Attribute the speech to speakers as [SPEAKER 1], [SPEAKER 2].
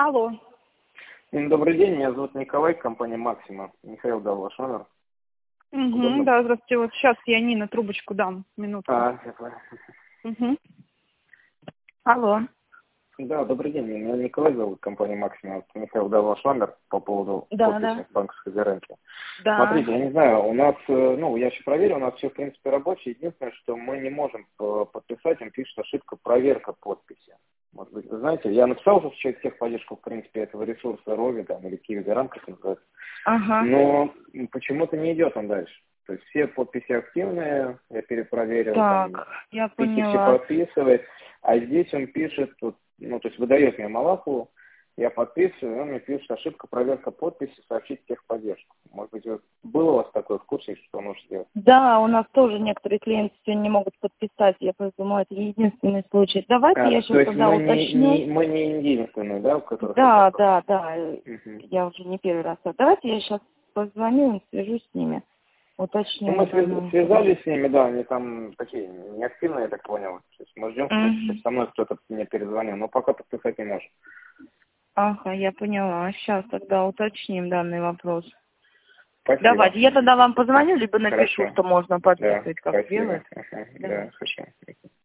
[SPEAKER 1] Алло.
[SPEAKER 2] Добрый день, меня зовут Николай, компания «Максима». Михаил дал ваш номер.
[SPEAKER 1] Угу, да, здравствуйте. Вот сейчас я Нина трубочку дам. Минутку.
[SPEAKER 2] Я понял.
[SPEAKER 1] Угу. Алло.
[SPEAKER 2] Да, добрый день, меня Николай зовут, компания «Максима». Вот Михаил дал ваш номер по поводу
[SPEAKER 1] Да,
[SPEAKER 2] подписи банковской гарантии.
[SPEAKER 1] да.
[SPEAKER 2] Смотрите, я не знаю, у нас, я еще проверил, у нас все, в принципе, рабочее. Единственное, что мы не можем подписать, он пишет ошибка проверка подписи. Может быть, вы знаете, я написал уже через техподдержку, в принципе, этого ресурса Рови, там, или Киви Гарант, как называется.
[SPEAKER 1] Ага.
[SPEAKER 2] Но почему-то не идет он дальше. То есть все подписи активные, я перепроверил, там,
[SPEAKER 1] Так, я
[SPEAKER 2] Пики все
[SPEAKER 1] поняла.
[SPEAKER 2] подписывает, а здесь он пишет, то есть выдает мне Малахову, я подписываю, и он мне пишет ошибка, проверка подписи, сообщить техподдержку. Может быть, вот было у вас такое в курсе, что нужно сделать?
[SPEAKER 1] Да, у нас тоже некоторые клиенты сегодня не могут подписать. Я думаю, это единственный случай. Давайте я
[SPEAKER 2] То
[SPEAKER 1] сейчас
[SPEAKER 2] есть
[SPEAKER 1] тогда уточню.
[SPEAKER 2] мы не единственные, да, у которых есть
[SPEAKER 1] Да,
[SPEAKER 2] вопрос?
[SPEAKER 1] да, да.
[SPEAKER 2] Мгм.
[SPEAKER 1] Я уже не первый раз. Давайте я сейчас позвоню и свяжусь с ними. Уточню
[SPEAKER 2] Мы
[SPEAKER 1] данную
[SPEAKER 2] связались с ними, да, они там такие неактивные, я так понял. То есть мы ждем, в принципе,
[SPEAKER 1] Мгм.
[SPEAKER 2] со мной кто-то мне перезвонил, но пока подписать не можем.
[SPEAKER 1] Ага, я поняла. Сейчас тогда уточним данный вопрос.
[SPEAKER 2] Спасибо.
[SPEAKER 1] Давайте, я тогда вам позвоню, либо напишу,
[SPEAKER 2] Хорошо.
[SPEAKER 1] что можно
[SPEAKER 2] Да,
[SPEAKER 1] подписывать, как
[SPEAKER 2] спасибо.
[SPEAKER 1] делать.
[SPEAKER 2] Ага,
[SPEAKER 1] Да.
[SPEAKER 2] да, хорошо.